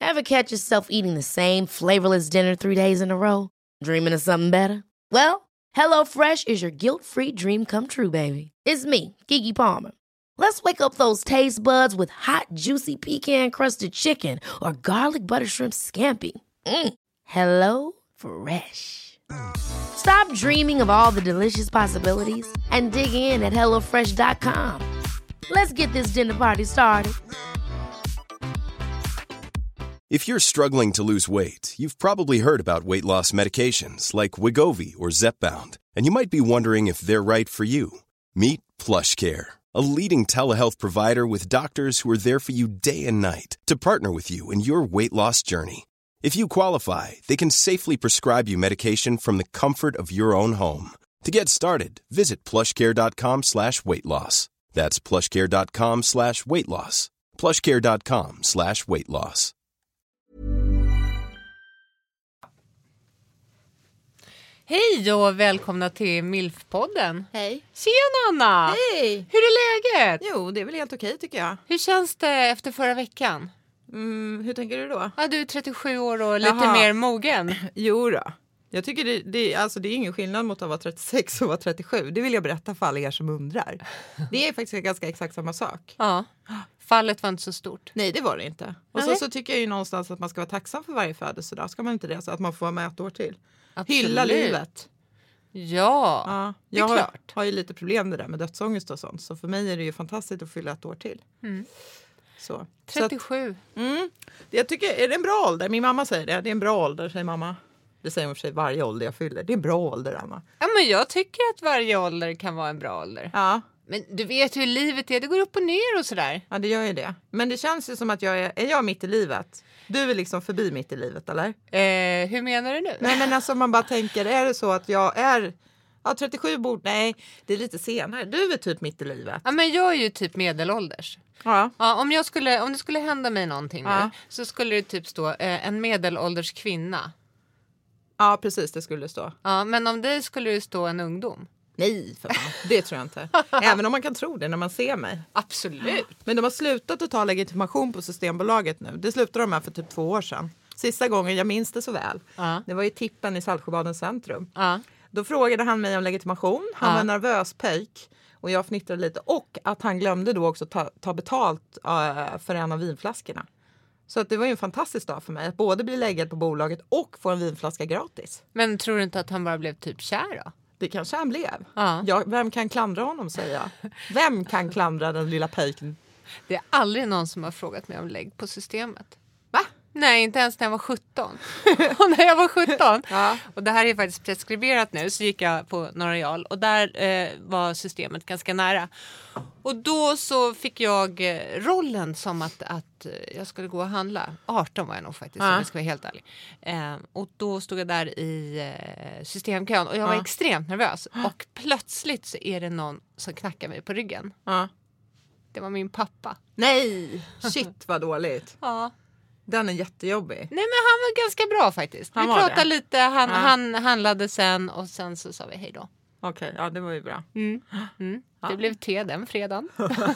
Ever catch yourself eating the same flavorless dinner 3 days in a row? Dreaming of something better? Well, HelloFresh is your guilt-free dream come true, baby. It's me, Keke Palmer. Let's wake up those taste buds with hot, juicy pecan-crusted chicken or garlic butter shrimp scampi. Hello Fresh. Stop dreaming of all the delicious possibilities and dig in at HelloFresh.com. Let's get this dinner party started. If you're struggling to lose weight, you've probably heard about weight loss medications like Wegovy or Zepbound, and you might be wondering if they're right for you. Meet PlushCare, a leading telehealth provider with doctors who are there for you day and night to partner with you in your weight loss journey. If you qualify, they can safely prescribe you medication from the comfort of your own home. To get started, visit plushcare.com/weightloss. That's plushcare.com/weightloss. plushcare.com/weightloss. Hej och välkomna till MILF-podden. Hej. Tjena Anna! Hej! Hur är läget? Jo, det är väl helt okej tycker jag. Hur känns det efter förra veckan? Hur tänker du då? Ja, du är 37 år och lite mer mogen. Jo då. Jag tycker det är ingen skillnad mot att vara 36 och vara 37. Det vill jag berätta för alla er som undrar. Det är faktiskt ganska exakt samma sak. Ja, fallet var inte så stort. Nej, det var det inte. Och så tycker jag ju någonstans att man ska vara tacksam för varje födelsedag. Ska man inte det? Så att man får vara med ett år till. Absolut. Hylla livet. Ja, det är klart. Jag har ju lite problem det där med dödsångest och sånt. Så för mig är det ju fantastiskt att fylla ett år till. Så. 37. Jag tycker, är det en bra ålder? Min mamma säger det. Det är en bra ålder, säger mamma. Det säger hon för sig varje ålder jag fyller. Det är en bra ålder, Anna. Ja, men jag tycker att varje ålder kan vara en bra ålder. Ja. Men du vet hur livet är. Det går upp och ner och sådär. Ja, det gör ju det. Men det känns ju som att är jag mitt i livet? Du är liksom förbi mitt i livet, eller? Hur menar du nu? Nej, men alltså man bara tänker, är det så att jag är... Ja, 37 bord, nej, det är lite senare. Du är typ mitt i livet. Ja, men jag är ju typ medelålders. Ja. Ja, om det skulle hända mig någonting nu, så skulle det typ stå en medelålders kvinna. Ja, precis, det skulle stå. Ja, men om det skulle det stå en ungdom. Nej, för fan. Det tror jag inte. Även om man kan tro det när man ser mig. Absolut. Men de har slutat att ta legitimation på Systembolaget nu. Det slutade de med för typ 2 år sedan. Sista gången, jag minns det så väl. Det var i tippen i Saltsjöbadens centrum. Då frågade han mig om legitimation. Han var en nervös pöjk. Och jag fnittrade lite. Och att han glömde då också ta betalt för en av vinflaskorna. Så att det var ju en fantastisk dag för mig. Att både bli läggad på bolaget och få en vinflaska gratis. Men tror du inte att han bara blev typ kär då? Det kanske han blev. Vem kan klandra honom, säger jag. Vem kan klandra den lilla pöjken? Det är aldrig någon som har frågat mig om lägg på systemet. Va? Nej, inte ens när jag var 17. Och när jag var 17, och det här är faktiskt preskriberat nu, så gick jag på Norra Real och där var systemet ganska nära. Och då så fick jag rollen som att jag skulle gå och handla. 18 var jag nog faktiskt, om jag ska vara helt ärlig. Och då stod jag där i systemkön och jag var extremt nervös. Och plötsligt så är det någon som knackar mig på ryggen. Det var min pappa. Nej, shit vad dåligt. Ja. Den är jättejobbig. Nej, men han var ganska bra faktiskt. Vi pratade lite, han handlade sen och sen så sa vi hej då. Okej, ja det var ju bra. Det blev te den fredagen.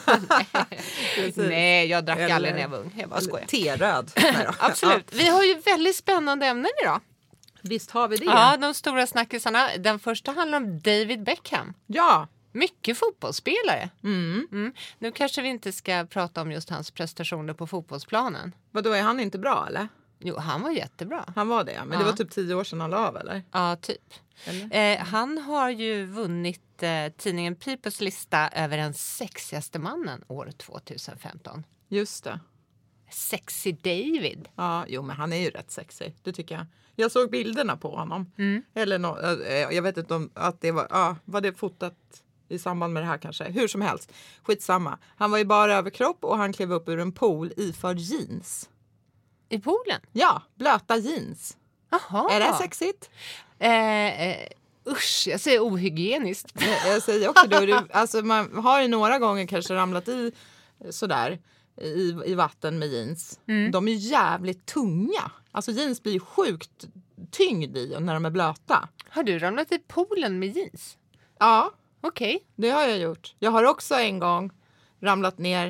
Nej, jag drack aldrig när jag var ung. Jag bara skojar. Teröd. Absolut. Vi har ju väldigt spännande ämnen idag. Visst har vi det. Ja, de stora snackisarna. Den första handlar om David Beckham. Ja. Mycket fotbollsspelare. Nu kanske vi inte ska prata om just hans prestationer på fotbollsplanen. Vadå, är han inte bra eller? Jo, han var jättebra. Han var det, men det var typ 10 år sedan han la av eller? Ja, typ. Han har ju vunnit tidningen People's lista över den sexigaste mannen år 2015. Just det. Sexy David. Ja, jo men han är ju rätt sexy, det tycker jag. Jag såg bilderna på honom. Eller jag vet inte om att det var det fotat i samband med det här kanske. Hur som helst, skitsamma. Han var ju bara överkropp och han klev upp ur en pool iförd jeans. I poolen? Ja, blöta jeans. Jaha. Är det sexigt? Usch, jag säger ohygieniskt. Jag säger också det. Alltså man har ju några gånger kanske ramlat i sådär i vatten med jeans. De är jävligt tunga. Alltså jeans blir sjukt tyngd i när de är blöta. Har du ramlat i poolen med jeans? Ja. Okej. Det har jag gjort. Jag har också en gång ramlat ner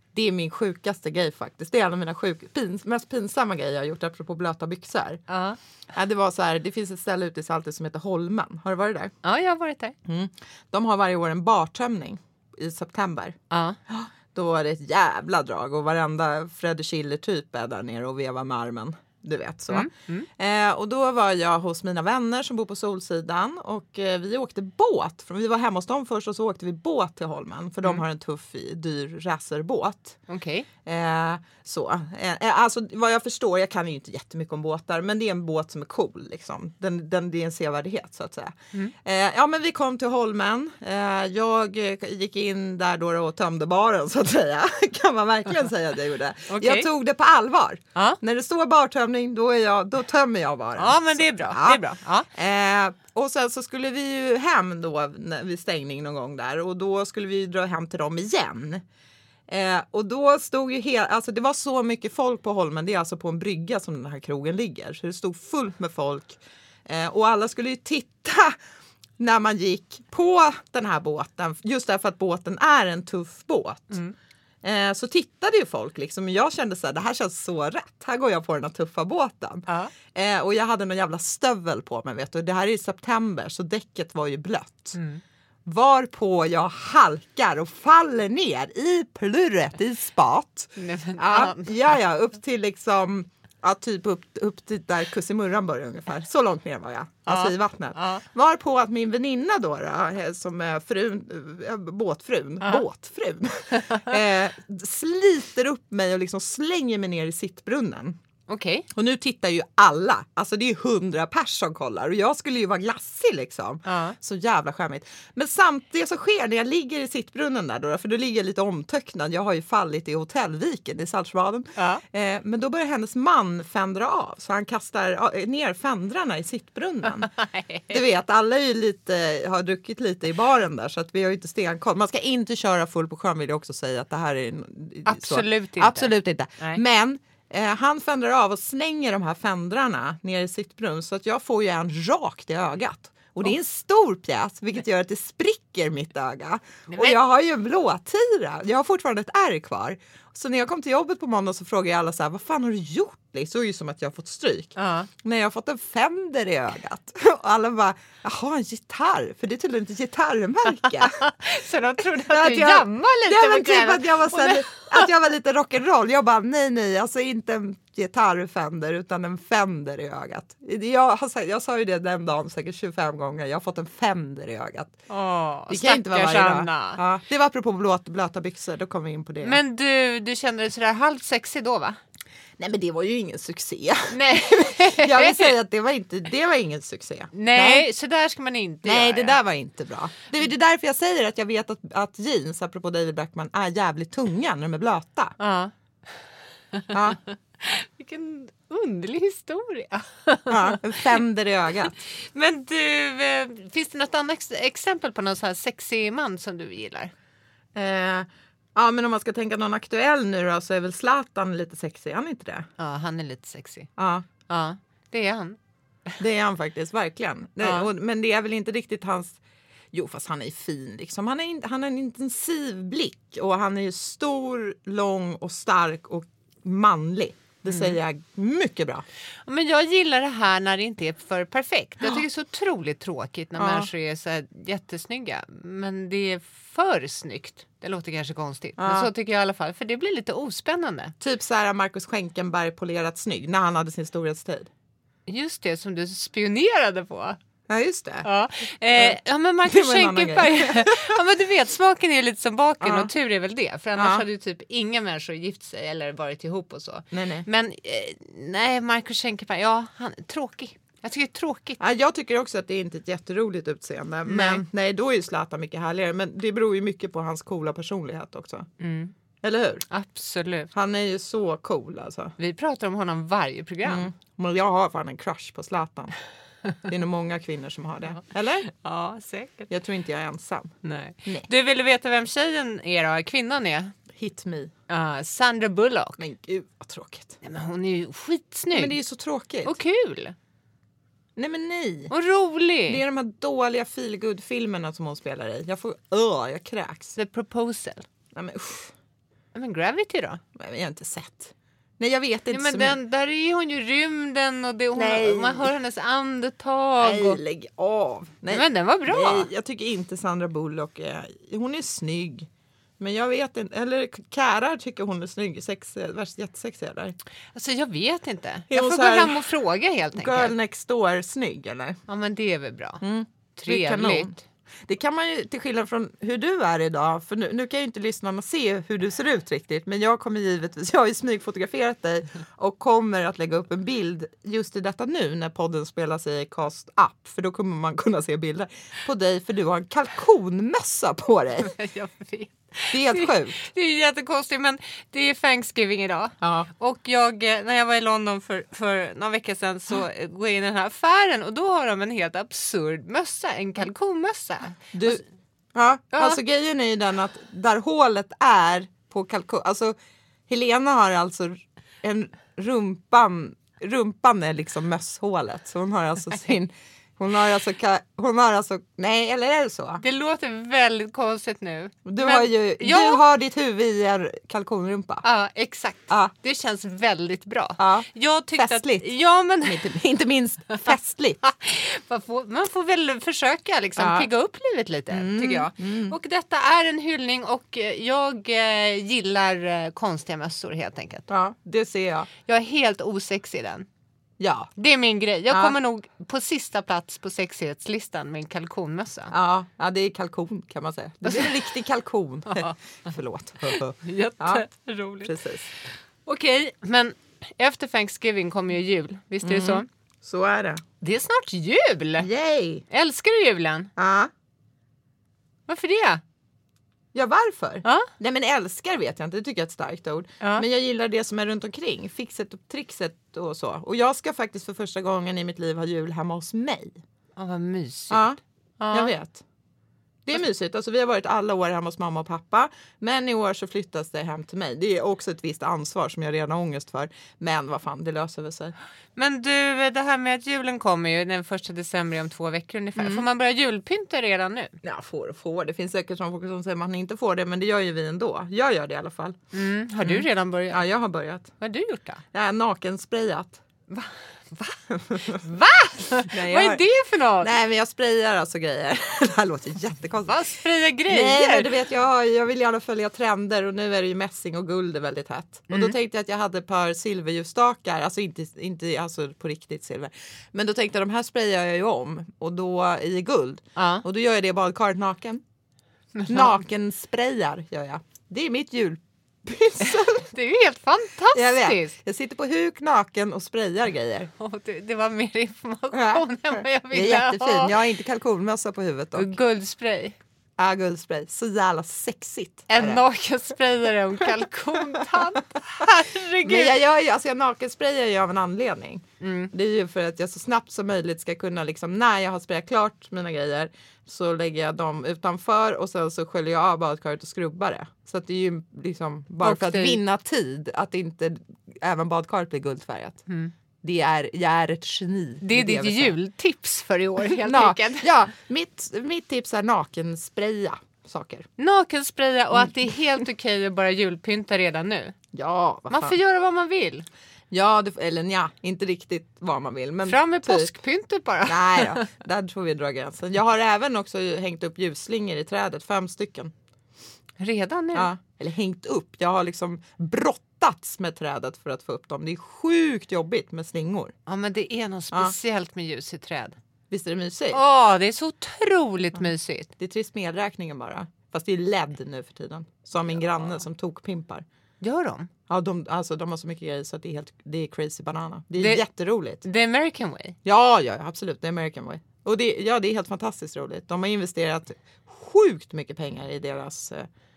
Det är min sjukaste grej faktiskt. Det är en av mina mest pinsamma grejer jag har gjort apropå blöta byxor. Ja, det var så här, det finns ett ställe ute i Saltis som heter Holmen. Har du varit där? Ja, jag har varit där. De har varje år en bartömning i september. Ja. Då var det ett jävla drag och varenda Freddy Schiller-typ är där nere och vevar med armen. Du vet så. Och då var jag hos mina vänner som bor på Solsidan och vi åkte båt. Vi var hemma hos dem först och så åkte vi båt till Holmen. För de har en tuff, dyr racerbåt. Okej. Så. Alltså vad jag förstår, jag kan ju inte jättemycket om båtar. Men det är en båt som är cool liksom. Det är en sevärdhet så att säga. Ja men vi kom till Holmen. Jag gick in där då och tömde baren så att säga. Kan man verkligen säga att jag gjorde. Okay. Jag tog det på allvar. När det står bartömning då tömmer jag bara. Ja men det är bra. Det är bra. Ja. Och sen så skulle vi ju hem då vid stängning någon gång där. Och då skulle vi dra hem till dem igen. Och då stod ju alltså det var så mycket folk på Holmen. Det är alltså på en brygga som den här krogen ligger. Så det stod fullt med folk. Och alla skulle ju titta när man gick på den här båten. Just därför att båten är en tuff båt. Så tittade ju folk liksom. Jag kände så här, det här känns så rätt. Här går jag på den här tuffa båten. Och jag hade någon jävla stövel på mig, vet du. Det här är i september, så däcket var ju blött. Varpå jag halkar och faller ner i plurret i spat. Ja, upp till liksom... Ja, typ upp till där Kussimurran börjar ungefär. Så långt ner var jag. Alltså i vattnet. Varpå att min väninna då som är båtfrun, sliter upp mig och liksom slänger mig ner i sittbrunnen. Okej. Och nu tittar ju alla. Alltså det är 100 pers som kollar. Och jag skulle ju vara glassig liksom. Så jävla skämmigt. Men samtidigt som sker när jag ligger i sittbrunnen där då. För då ligger jag lite omtöcknad. Jag har ju fallit i hotellviken i Saltsjöbaden. Men då börjar hennes man fändra av. Så han kastar ner fändrarna i sittbrunnen. Du vet, alla är ju har druckit lite i baren där. Så att vi har ju inte stenkoll. Man ska inte köra full på sjön, vill jag också säga. Att det här är Absolut inte. Nej. Men... han fändrar av och slänger de här fändrarna ner i sittbrunn så att jag får ju en rakt i ögat. Och det är en stor pjäs, vilket gör att det spricker mitt öga. Och jag har ju en blåtira. Jag har fortfarande ett ärr kvar. Så när jag kom till jobbet på måndag så frågade jag alla så här, vad fan har du gjort? Så är ju som att jag har fått stryk. När jag har fått en fänder i ögat. Och alla bara, jaha, en gitarr. För det är tydligen inte gitarrmärke. Så de trodde att du jammade lite. Ja, men typ att jag var lite rock'n'roll. Jag bara, nej, alltså inte en gitarrfänder utan en fänder i ögat. Jag sa ju det den dagen säkert 25 gånger. Jag har fått en fänder i ögat. Det kan inte vara varje dag. Ja, det var apropå blöta byxor, då kom vi in på det. Men du kände dig sådär halvt sexig då, va? Nej, men det var ju ingen succé. Nej. Jag vill säga att det var ingen succé. Nej, så där ska man inte göra. Nej, det där var inte bra. Det är därför jag säger att jag vet att jeans, apropå David Beckham, är jävligt tunga när de är blöta. Ja. Vilken underlig historia. En fänder i ögat. Men du, finns det något annat exempel på någon så här sexig man som du gillar? Ja, men om man ska tänka någon aktuell nu då, så är väl Zlatan lite sexig, är han inte det? Ja, han är lite sexig. Ja, det är han. Det är han faktiskt, verkligen. Men det är väl inte riktigt hans... Jo, fast han är fin liksom. Han har en intensiv blick och han är stor, lång och stark och manlig. Det säger jag mycket bra. Men jag gillar det här när det inte är för perfekt. Jag tycker det är så otroligt tråkigt när människor är så här jättesnygga. Men det är för snyggt. Det låter kanske konstigt. Men så tycker jag i alla fall. För det blir lite ospännande. Typ så här Marcus Schenkenberg polerat snygg när han hade sin storhetstid. Just det, som du spionerade på. Ja, just det. Ja, men Marcus Schenkenberg. Ja, men du vet, smaken är lite som baken och tur är väl det. För annars hade ju typ inga människor gift sig eller varit ihop och så. Nej. Men nej, Marcus Schenkenberg, han är tråkig. Jag tycker det är tråkigt. Ja, jag tycker också att det är inte ett jätteroligt utseende. Men nej, då är ju Zlatan mycket härligare. Men det beror ju mycket på hans coola personlighet också. Eller hur? Absolut. Han är ju så cool alltså. Vi pratar om honom varje program. Men jag har fan en crush på Zlatan. Det är nog många kvinnor som har det. Eller? Ja, säkert. Jag tror inte jag är ensam. Nej. Du ville veta vem tjejen är då? Kvinnan är? Hit me. Sandra Bullock. Men gud, vad tråkigt. Nej, men hon är ju skitsnygg. Men det är ju så tråkigt. Och kul. Nej, men nej. Och rolig. Det är de här dåliga feelgood-filmerna som hon spelar i. Jag kräks. The Proposal. Nej, men usch. Men Gravity då? Men jag har inte sett. Nej, jag vet inte. Men där är hon ju rymden och man hör hennes andetag. Nej, lägg av. Nej. Men den var bra. Nej, jag tycker inte Sandra Bullock hon är snygg. Men jag vet inte, eller Kära tycker hon är snygg, jättesexig där. Alltså jag vet inte. Jag får gå hem och fråga helt enkelt. Girl next door snygg eller? Ja men det är väl bra. Trevligt. Det kan man ju, till skillnad från hur du är idag, för nu kan ju inte lyssnarna se hur du ser ut riktigt, men jag har ju smygfotograferat dig och kommer att lägga upp en bild just i detta nu när podden spelas i Cast Up, för då kommer man kunna se bilder på dig, för du har en kalkonmössa på dig. Jag vet. Det är helt sjukt. Det är jättekonstigt, men det är Thanksgiving idag. Ja. Och när jag var i London för några veckor sedan så går jag in i den här affären och då har de en helt absurd mössa, en kalkonmössa. Alltså grejen är ju den att där hålet är på kalkon, alltså Helena har alltså en rumpan är liksom mösshålet, så hon har alltså Hon har alltså, nej, eller är det så? Det låter väldigt konstigt nu. Du har ditt huvud i en kalkonrumpa. Ja, exakt. Ja. Det känns väldigt bra. Ja. Jag festligt. Men inte minst festligt. man får väl försöka liksom pigga upp livet lite, tycker jag. Och detta är en hyllning och jag gillar konstiga mössor helt enkelt. Ja, det ser jag. Jag är helt osexig i den. Ja. Det är min grej. Jag kommer nog på sista plats på sexighetslistan med en kalkonmössa. Ja, det är kalkon kan man säga. Det är en riktig kalkon. Förlåt. Jätteroligt. Ja, precis. Okej, men efter Thanksgiving kommer ju jul. Visst är det så? Så är det. Det är snart jul! Yay! Älskar du julen? Ja. Varför det? Ja, varför? Ja? Nej, men älskar vet jag inte, det tycker jag är ett starkt ord. Ja. Men jag gillar det som är runt omkring, fixet och trixet och så. Och jag ska faktiskt för första gången i mitt liv ha jul hemma hos mig. Ja, vad mysigt. Ja, jag vet. Det är mysigt, alltså vi har varit alla år hemma hos mamma och pappa. Men i år så flyttas det hem till mig. Det är också ett visst ansvar som jag redan har ångest för. Men vad fan, det löser väl sig. Men du, det här med att julen kommer ju den 1 december om 2 veckor ungefär. Får man börja julpynta redan nu? Ja, får. Det finns säkert folk som säger att man inte får det, men det gör ju vi ändå. Jag gör det i alla fall. Har du redan börjat? Ja, jag har börjat. Vad har du gjort då? Jag är nakensprayat. Va? Nej, vad är det för något? Nej, men jag sprayar alltså grejer. Det här låter jättekonstigt. Vad sprayar grejer? Nej, men du vet, jag vill gärna följa trender och nu är det ju mässing och guld är väldigt hett. Och då tänkte jag att jag hade ett par silverljusstakar, alltså inte alltså på riktigt silver. Men då tänkte jag de här sprayar jag ju om och då i guld. Och då gör jag det i badkaret naken. Nakensprayar gör jag. Det är mitt jul. Det är ju helt fantastiskt. Jag sitter på huk naken och sprayar grejer. Det var mer information än vad jag ville. Det är jättefin. Jag har inte kalkonmössa på huvudet dock. Guldspray. Ja, guldspray. Så jävla sexigt. En nakensprayare och en kalkontant. Herregud. Men jag nakensprayar ju av en anledning. Det är ju för att jag så snabbt som möjligt ska kunna liksom, när jag har sprayat klart mina grejer så lägger jag dem utanför och sen så sköljer jag av badkaret och skrubbar det. Så att det är ju liksom bara för att vinna tid att inte även badkaret blir guldfärgat. Jag är ett geni. Det är ditt jultips för i år helt enkelt. Ja, mitt tips är nakenspraya saker. Nakenspraya och att det är helt okej att bara julpynta redan nu. Ja, man får göra vad man vill. Ja, inte riktigt vad man vill. Men fram med påskpyntet bara. Nej då, där får vi dra gränsen. Jag har även också hängt upp ljusslingor i trädet, 5 stycken. Redan nu? Ja, eller hängt upp. Jag har liksom brottats med trädet för att få upp dem. Det är sjukt jobbigt med slingor. Ja, men det är något speciellt med ljus i träd. Visst är det mysigt? Det är så otroligt mysigt. Det är trist med elräkningen bara. Fast det är LED nu för tiden. Som min granne som tokpimpar. Gör de? Ja, de har så mycket grejer så att det är crazy banana. Det är jätteroligt. The American way? Ja, absolut. The American way. Och det är helt fantastiskt roligt. De har investerat sjukt mycket pengar i deras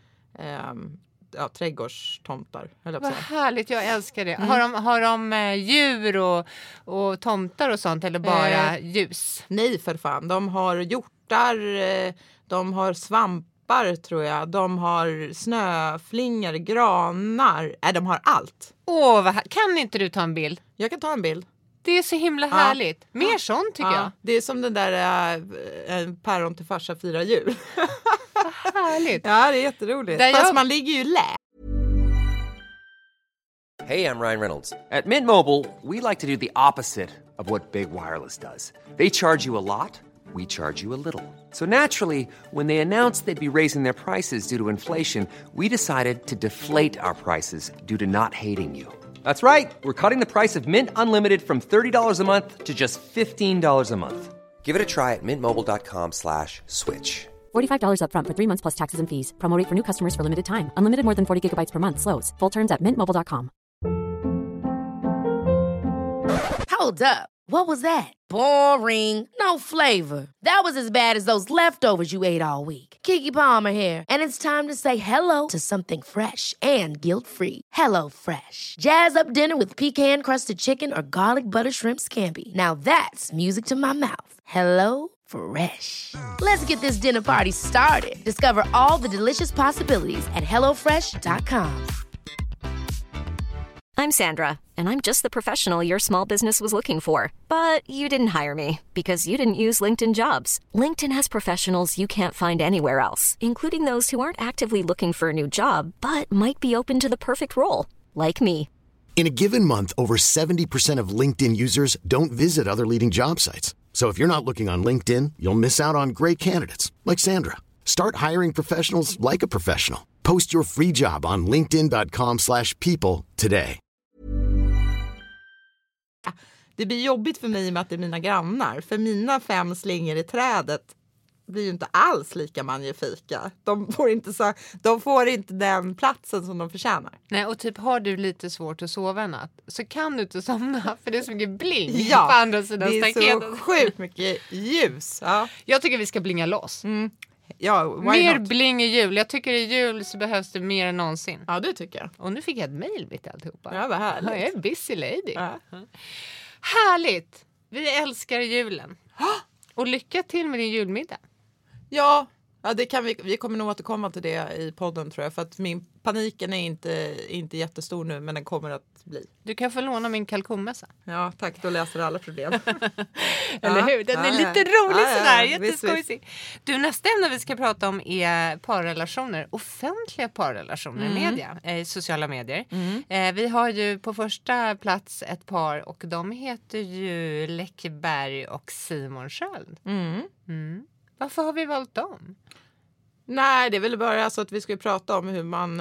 trädgårdstomtar. Vad härligt, jag älskar det. Har de djur och tomtar och sånt eller bara ljus? Nej, för fan. De har hjortar, de har svampar tror jag. De har snöflingor, granar. De har allt. Kan inte du ta en bild? Jag kan ta en bild. Det är så himla härligt. Mer sånt tycker jag. Det är som den där päron till farsa 4 jul. Vad härligt. Ja, det är jätteroligt. Fast man ligger ju lä. Hey, I'm Ryan Reynolds. At Mint Mobile, we like to do the opposite of what Big Wireless does. They charge you a lot, we charge you a little. So naturally, when they announced they'd be raising their prices due to inflation, we decided to deflate our prices due to not hating you. That's right. We're cutting the price of Mint Unlimited from $30 a month to just $15 a month. Give it a try at mintmobile.com/switch. $45 up front for 3 months plus taxes and fees. Promo rate for new customers for limited time. Unlimited more than 40 gigabytes per month. Slows full terms at mintmobile.com. Hold up. What was that? Boring. No flavor. That was as bad as those leftovers you ate all week. Keke Palmer here, and it's time to say hello to something fresh and guilt-free. Hello Fresh. Jazz up dinner with pecan-crusted chicken or garlic butter shrimp scampi. Now that's music to my mouth. Hello Fresh. Let's get this dinner party started. Discover all the delicious possibilities at hellofresh.com. I'm Sandra, and I'm just the professional your small business was looking for. But you didn't hire me because you didn't use LinkedIn Jobs. LinkedIn has professionals you can't find anywhere else, including those who aren't actively looking for a new job, but might be open to the perfect role, like me. In a given month, over 70% of LinkedIn users don't visit other leading job sites. So if you're not looking on LinkedIn, you'll miss out on great candidates, like Sandra. Start hiring professionals like a professional. Post your free job on linkedin.com/people today. Det blir jobbigt för mig med att det är mina grannar. För mina 5 slingor i trädet blir ju inte alls lika magnifika. De får inte den platsen som de förtjänar. Nej, och typ har du lite svårt att sova en natt så kan du inte somna för det är så mycket bling ja, på andra sidan staketet. Det är så sjukt mycket ljus. Ja. Jag tycker vi ska blinga loss. Ja, mer bling i jul. Jag tycker i jul så behövs det mer än någonsin. Ja, det tycker jag. Och nu fick jag ett mejl mitt i alltihopa. Ja, vad härligt. Jag är en busy lady. Ja. Härligt! Vi älskar julen. Och lycka till med din julmiddag. Ja, det kan vi kommer nog återkomma till det i podden tror jag. För att paniken är inte jättestor nu, men den kommer att bli. Du kan få låna min kalkonmössa. Ja, tack. Då löser alla problem. Eller hur? Den är lite rolig sådär. Jätteskojsig. Du, nästa ämne vi ska prata om är parrelationer. Offentliga parrelationer i media. I sociala medier. Vi har ju på första plats ett par och de heter ju Läckberg och Simon Sköld. Varför har vi valt dem? Nej, det är väl bara så att vi ska prata om hur man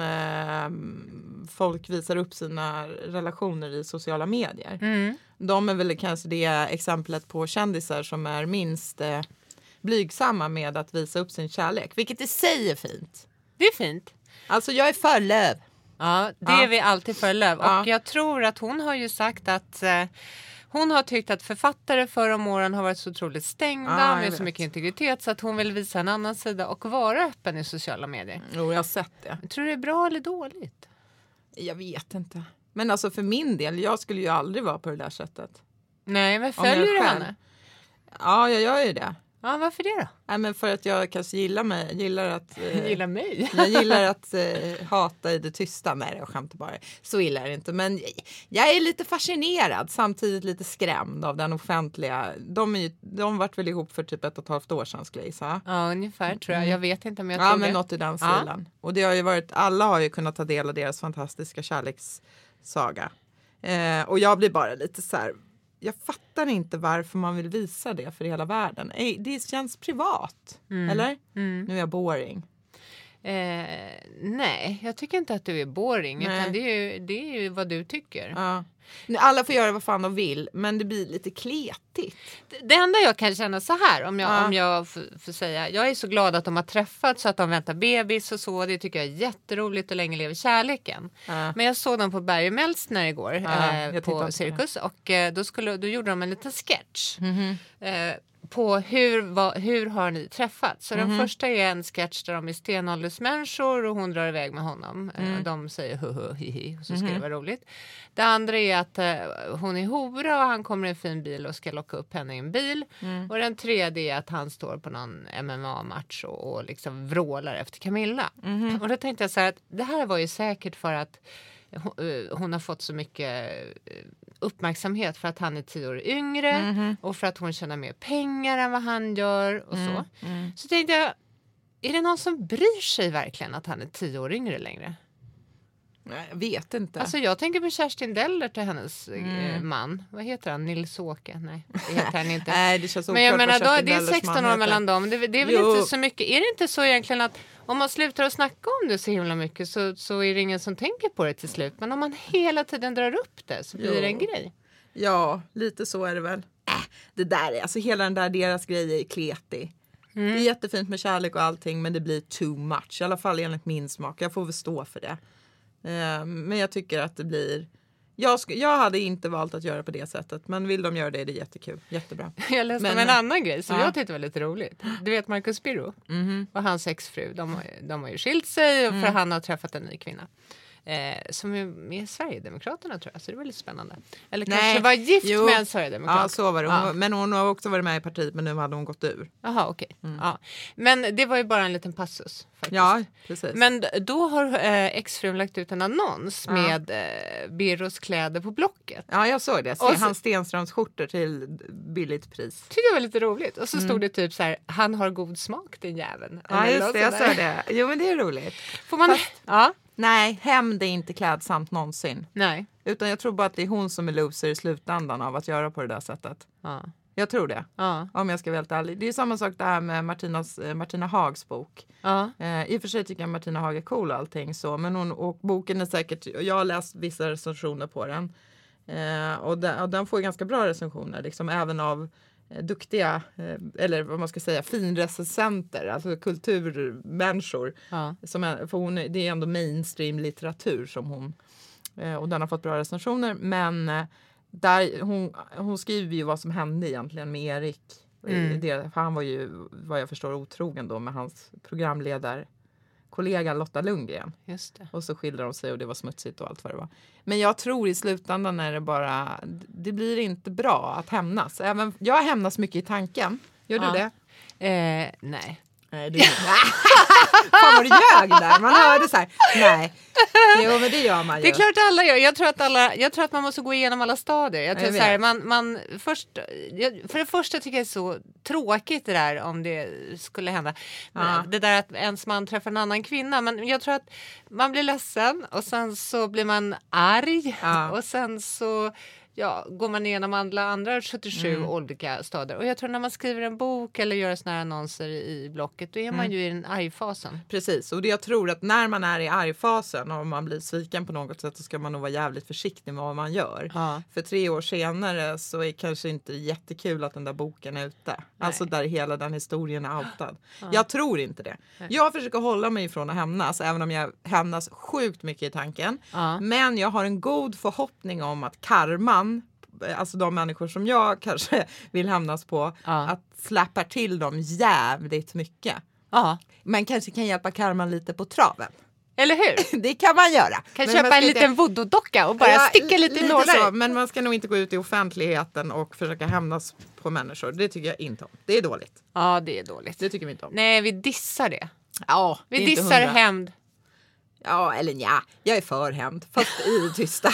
folk visar upp sina relationer i sociala medier. De är väl kanske det exemplet på kändisar som är minst blygsamma med att visa upp sin kärlek. Vilket i sig är fint. Det är fint. Alltså jag är för Löv. Ja, det är vi alltid för Löv. Och jag tror att hon har ju sagt att... hon har tyckt att författare förr om åren har varit så otroligt stängda med så mycket integritet så att hon vill visa en annan sida och vara öppen i sociala medier. Jo, jag har sett det. Tror du det är bra eller dåligt? Jag vet inte. Men alltså för min del, jag skulle ju aldrig vara på det där sättet. Nej, men följer du henne? Ja, jag gör ju det. Ja, varför det då? Nej, men för att jag kanske gillar mig. Gillar mig? Jag gillar att hata i det tysta. Nej, jag skämtar bara. Så illa är det inte. Men jag är lite fascinerad. Samtidigt lite skrämd av den offentliga. De varit väl ihop för typ 1,5 år sedan skulle jag säga. Ja, ungefär tror jag. Jag vet inte, men jag tror det. Ja, men något i den stilen. Och det har ju varit, alla har ju kunnat ta del av deras fantastiska kärlekssaga. Och jag blir bara lite så här... Jag fattar inte varför man vill visa det för hela världen. Det känns privat, eller? Nu är jag boring. Nej, jag tycker inte att du är boring. Utan det är ju vad du tycker. Ja. Alla får göra vad fan de vill, men det blir lite kletigt. Det enda jag kan känna så här, om jag får säga. Jag är så glad att de har träffats så att de väntar bebis och så. Det tycker jag är jätteroligt och länge lever kärleken. Men jag såg dem på Berg och Melstner igår på Cirkus. Och då gjorde de en liten sketch. På hur har ni träffats? Så den första är en sketch där de är stenåldersmänniskor och hon drar iväg med honom. De säger hihi och så ska det vara roligt. Det andra är att hon är hora och han kommer i en fin bil och ska locka upp henne i en bil. Och den tredje är att han står på någon MMA-match och liksom vrålar efter Camilla. Och då tänkte jag så här att det här var ju säkert för att hon har fått så mycket uppmärksamhet för att han är 10 år yngre och för att hon tjänar mer pengar än vad han gör och så. Så tänkte jag, är det någon som bryr sig verkligen att han är 10 år yngre längre? Nej, jag vet inte. Alltså jag tänker på Kerstin Deller till hennes man. Vad heter han? Nils-Åke? Nej, det heter han inte. Nej, det känns men jag menar, då, det är 16 år mellan dem. Det är väl inte så mycket. Är det inte så egentligen att om man slutar att snacka om det så himla mycket så är det ingen som tänker på det till slut. Men om man hela tiden drar upp det så blir det en grej. Ja, lite så är det väl. Det där är, alltså hela den där deras grej är kletig. Det är jättefint med kärlek och allting, men det blir too much. I alla fall enligt min smak. Jag får väl stå för det. Men jag tycker att det blir... Jag hade inte valt att göra på det sättet. Men vill de göra det är det jättekul. Jättebra. Jag läste om en annan grej som jag tyckte var lite roligt. Du vet Marcus Birro och hans exfru. De har ju skilt sig för han har träffat en ny kvinna. Som är med Sverigedemokraterna tror jag. Så det var lite spännande. Eller kanske var gift med en Sverigedemokrat. Ja, så var det. Men hon har också varit med i partiet, men nu hade hon gått ur. Jaha, okej. Ja. Men det var ju bara en liten passus. Faktiskt. Ja, precis. Men då har exfrun lagt ut en annons med Birros kläder på Blocket. Ja, jag såg det. Hans Stenströms skjortor till billigt pris. Tyckte det var lite roligt. Och så stod det typ så här, han har god smak, den jäveln. Ja, just det. Jag såg det. Jo, men det är roligt. Får man... Ja. Nej, hämnd är inte klädsamt någonsin. Nej. Utan jag tror bara att det är hon som är loser i slutändan av att göra på det där sättet. Ja. Jag tror det. Ja. Om jag ska vara helt ärlig. Det är samma sak det här med Martina Hags bok. Ja. I och för sig tycker jag Martina Haag är cool och allting så. Men och boken är säkert... Jag har läst vissa recensioner på den. Och den får ganska bra recensioner. Liksom, även av duktiga, eller vad man ska säga, finrecensenter, alltså kulturmänniskor. Ja. Det är ändå mainstream litteratur som hon, och den har fått bra recensioner, men där hon skriver ju vad som hände egentligen med Erik. För han var ju, vad jag förstår, otrogen då med hans programledarkollega Lotta Lundgren. Just det. Och så skildrar de sig och det var smutsigt och allt vad det var. Men jag tror i slutändan är det blir inte bra att hämnas. Jag hämnas mycket i tanken. Gör du det? Nej. Nej, det fan vad du ljög där. Man hörde så här. Nej. Jo, men det gör man ju. Det är klart alla gör. Jag tror att man måste gå igenom alla stadier. Jag tror så här, för det första tycker jag det är så tråkigt det där om det skulle hända. Det där att ens man träffar en annan kvinna. Men jag tror att man blir ledsen och sen så blir man arg och sen så går man igenom andra 77 olika stadier. Och jag tror när man skriver en bok eller gör såna här annonser i Blocket, då är man ju i den argfasen. Precis, och jag tror att när man är i argfasen och man blir sviken på något sätt så ska man nog vara jävligt försiktig med vad man gör. För 3 år senare så är det kanske inte jättekul att den där boken är ute. Nej. Alltså där hela den historien är outad. Jag tror inte det. Jag försöker hålla mig ifrån att hämnas, även om jag hämnas sjukt mycket i tanken. Men jag har en god förhoppning om att karman, alltså de människor som jag kanske vill hämnas på, att släppa till dem jävligt mycket. Man kanske kan hjälpa karman lite på traven. Eller hur? Det kan man göra. Kan köpa en liten voodoo-docka och bara sticka lite nålar. Men man ska nog inte gå ut i offentligheten och försöka hämnas på människor. Det tycker jag inte om. Det är dåligt. Ja, det är dåligt. Det tycker vi inte om. Nej, vi dissar det. Ja, vi dissar hämnd. Ja, eller jag är för hämnd. Fast i det tysta.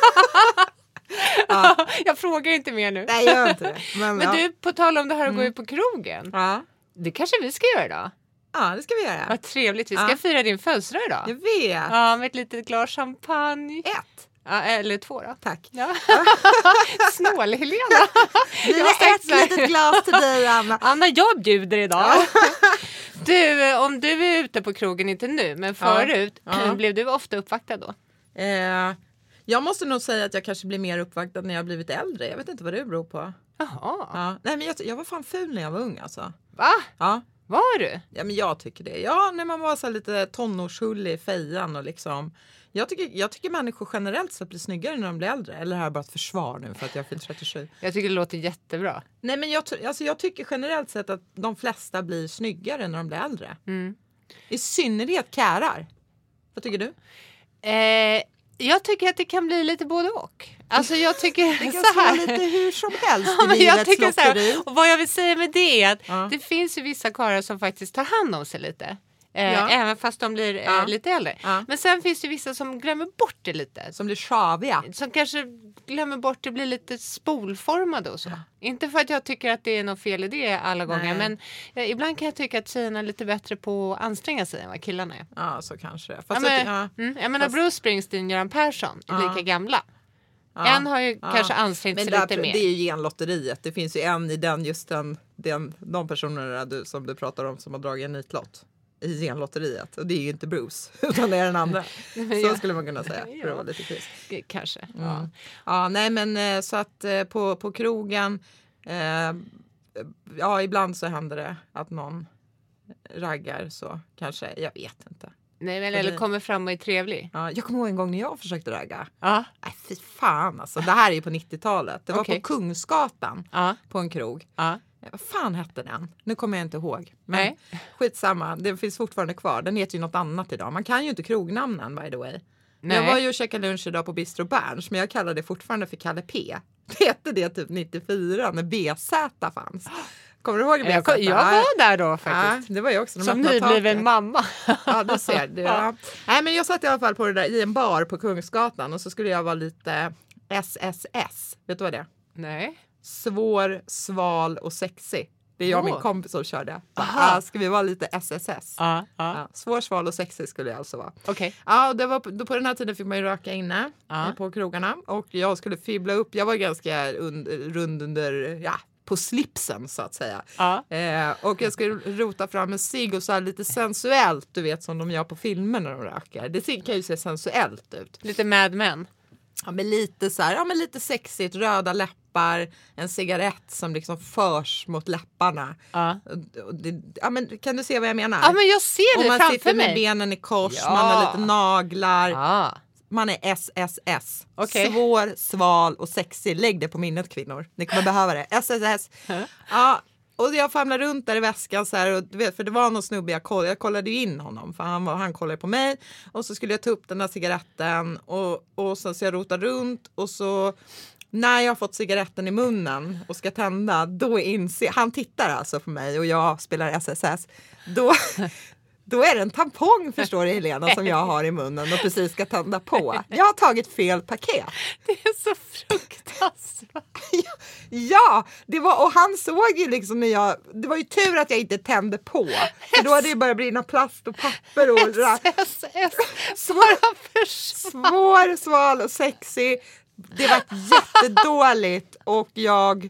Jag frågar inte mer nu. Nej, jag gör inte det. Men du, på tal om det här att gå ut på krogen. Det kanske vi ska göra idag. Ja, det ska vi göra. Vad trevligt. Vi ska fira din födelsedag idag. Jag vet. Ja, med ett litet glas champagne. 1. Ja, eller 2 då. Tack. Ja. Snål, Helena. Det är ett litet glas till dig, Anna. Anna, jag bjuder idag. Du, om du är ute på krogen, inte nu, men förut, blev du ofta uppvaktad då? Jag måste nog säga att jag kanske blir mer uppvaktad när jag har blivit äldre. Jag vet inte vad det beror på. Jaha. Ja. Nej, men jag var fan ful när jag var ung alltså. Va? Ja. Var du? Ja, men jag tycker det. Ja, när man var så lite tonårshull i fejan och liksom... Jag tycker människor generellt sett blir snyggare när de blir äldre. Eller har jag bara ett försvar nu för att jag har fyllt 37? Jag tycker det låter jättebra. Nej, men jag tycker generellt sett att de flesta blir snyggare när de blir äldre. I synnerhet kärar. Vad tycker du? Jag tycker att det kan bli lite både och. Alltså jag tycker det kan så här. lite hur som helst ja, men jag tycker så här, lotteri. och vad jag vill säga med det är att det finns ju vissa karlar som faktiskt tar hand om sig lite. Även fast de blir lite äldre. Men sen finns det vissa som glömmer bort det lite. Som blir sjaviga. Som kanske glömmer bort det, blir lite spolformade och så. Inte för att jag tycker att det är något fel i det alla gånger. Men ibland kan jag tycka att tjejerna är lite bättre på att anstränga sig än vad killarna är. Ja, så kanske. Jag menar Bruce Springsteen och Göran Persson är lika gamla. En har ju kanske ansträngt sig lite mer. Det är ju genlotteriet. Det finns ju en i de personerna som du pratar om som har dragit en nitlott i genlotteriet. Och det är ju inte Bruce, utan det är den andra. Så skulle man kunna säga, för att vara lite trist. Kanske. Ja, nej men så att på krogen, ibland så händer det att någon raggar så kanske, jag vet inte. Nej, men eller kommer fram och är trevlig. Ja, jag kommer ihåg en gång när jag försökte ragga. Nej, fy fan alltså. Det här är ju på 90-talet. Det var på Kungsgatan på en krog. Vad fan hette den? Nu kommer jag inte ihåg. Men skitsamma, det finns fortfarande kvar. Den heter ju något annat idag. Man kan ju inte krognamnen, by the way. Nej. Jag var ju och käkade lunch idag på Bistro Berns, men jag kallar det fortfarande för Kalle P. Det hette det typ 94 när BZ fanns. Kommer du ihåg det? Jag var där då faktiskt. Ja, det var ju också som nybliven mamma. Ja, det ser du. Ja. Nej, men jag satt i alla fall på det där i en bar på Kungsgatan och så skulle jag vara lite SSS. Vet du vad det är? Nej. Svår, sval och sexig. Det är jag och min kompis som körde. Ska vi vara lite SSS? Svår, sval och sexig skulle jag alltså vara. Okay. Ja, och det var, på den här tiden fick man ju röka inne på krogarna. Och jag skulle fibbla upp. Jag var ganska rund under, på slipsen så att säga. Och jag skulle rota fram en cigg och så här lite sensuellt, du vet, som de gör på filmer när de röker. Det kan ju se sensuellt ut. Lite Mad Men. Ja, men lite så här, men lite sexigt, röda läppar, en cigarett som liksom förs mot läpparna. Men kan du se vad jag menar? Ja, men jag ser det framför mig. Och man sitter med benen i kors, man har lite naglar. Man är SSS. Okay. Svår, sval och sexig. Lägg det på minnet, kvinnor. Ni kommer behöva det. SSS. Ja. Och jag famlade runt där i väskan så här, och du vet, för det var någon snubbe jag kollade ju in honom, för han kollade på mig, och så skulle jag ta upp den där cigaretten och så jag rotade runt, och så när jag har fått cigaretten i munnen och ska tända, då inser han, tittar alltså på mig och jag spelar SSS, då är det en tampong, förstår du Helena, som jag har i munnen och precis ska tända på. Jag har tagit fel paket. Det är så fruktansvärt. Ja, det var, och han såg ju liksom det var ju tur att jag inte tände på. För då hade det börjat brinna plast och papper och svår, sval och sexig. Det var jättedåligt och jag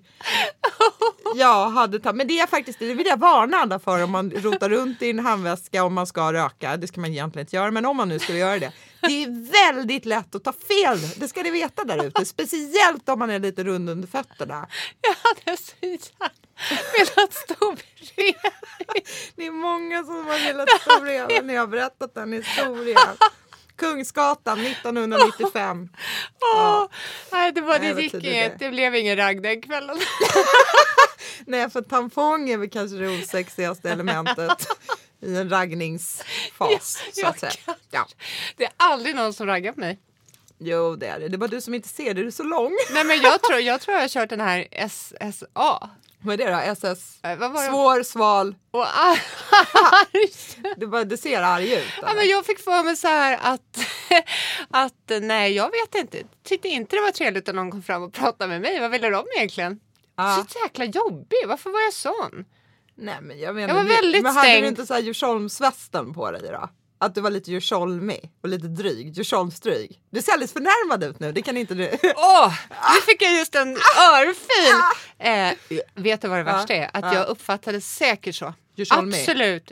hade men det är faktiskt, det vill jag varna alla för om man rotar runt i en handväska om man ska röka. Det ska man egentligen inte göra, men om man nu skulle göra det. Det är väldigt lätt att ta fel. Det ska ni veta där ute. Speciellt om man är lite rund under fötterna. Jag hade så gärna velat stå bredvid. Det är många som har velat stå bredvid när jag har berättat den historien. Kungsgatan 1995. Nej, det blev ingen ragg den kvällen. Nej, för tampong är väl kanske det osexigaste elementet i en raggningsfas, så att säga. Ja. Det är aldrig någon som raggar på mig. Jo, det är det. Det är bara du som inte ser det. Du är så lång. Nej, men jag tror jag har kört den här SSA. Vad är det då? SS? Vad var det? Svår, sval. Och arg. Det ser arg ut. Ja, men jag fick för mig så här att nej, jag vet inte. Tyckte inte det var trevligt att någon kom fram och pratade med mig. Vad ville de egentligen? Så jäkla jobbig. Varför var jag sån? Nej, men jag menar, jag var väldigt men stängd. Hade du inte så här Djursholmsvästen på dig då? Att du var lite Djursholmig och lite dryg. Djursholmsdryg. Du ser alldeles förnärmad ut nu. Det kan inte du. Nu fick jag just en örfil. Vet du vad det värsta är? Att jag uppfattade säkert så. Djursholmig. Absolut.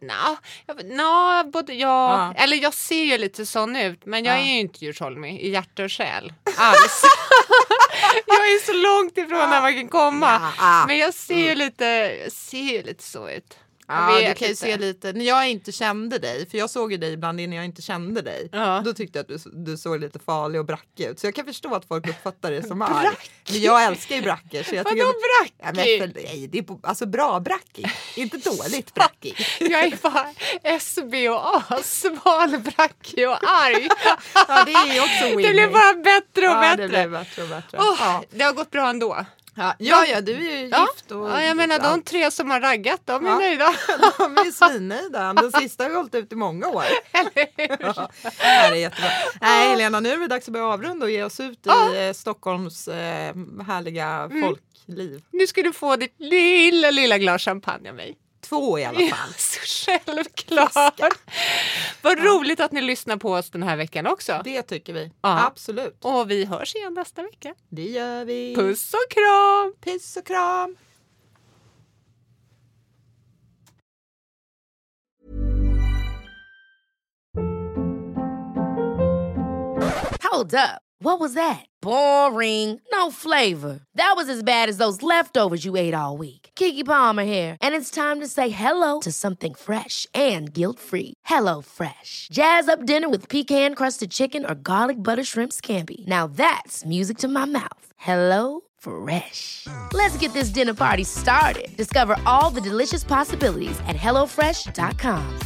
Eller jag ser ju lite sån ut. Men jag är ju inte Djursholmig i hjärta och själ. Alls. Jag är så långt ifrån när man kan komma. Men jag ser ju lite så ut. Ja, du kan ju se lite. När jag inte kände dig, för jag såg ju dig ibland när jag inte kände dig. Då tyckte jag att du såg lite farlig och brackig ut. Så jag kan förstå att folk uppfattar det som arg. Men jag älskar ju brackig. Vadå brackig? Det är alltså bra brackig. Inte dåligt brackig. Jag är bara SB och A. Sval, brackig och arg. Ja, det är ju också winning. Det blir bara bättre och bättre. Det blir bättre och bättre. Det har gått bra ändå. Ja, du är ju gift. Och, jag menar de 3 som har raggat, de är nöjda. De är svinnöjda. Den sista har hållit ut i många år. Det är jättebra. Nej, Helena, nu är det dags att börja avrunda och ge oss ut i Stockholms härliga folkliv. Nu ska du få ditt lilla glas champagne av mig. 2 i alla fall. Självklart. Vad roligt att ni lyssnar på oss den här veckan också. Det tycker vi. Absolut. Och vi hörs igen nästa vecka. Det gör vi. Puss och kram. Puss och kram. Hold up. What was that? Boring. No flavor. That was as bad as those leftovers you ate all week. Keke Palmer here, and it's time to say hello to something fresh and guilt-free. Hello Fresh. Jazz up dinner with pecan-crusted chicken or garlic butter shrimp scampi. Now that's music to my mouth. Hello Fresh. Let's get this dinner party started. Discover all the delicious possibilities at hellofresh.com.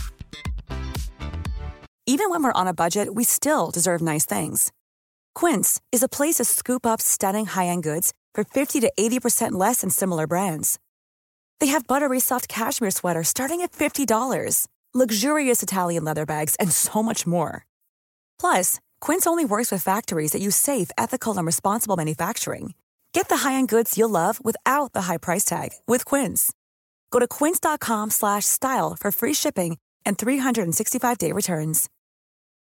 Even when we're on a budget, we still deserve nice things. Quince is a place to scoop up stunning high-end goods for 50 to 80% less than similar brands. They have buttery soft cashmere sweaters starting at $50, luxurious Italian leather bags, and so much more. Plus, Quince only works with factories that use safe, ethical, and responsible manufacturing. Get the high-end goods you'll love without the high price tag with Quince. Go to quince.com/style for free shipping and 365-day returns.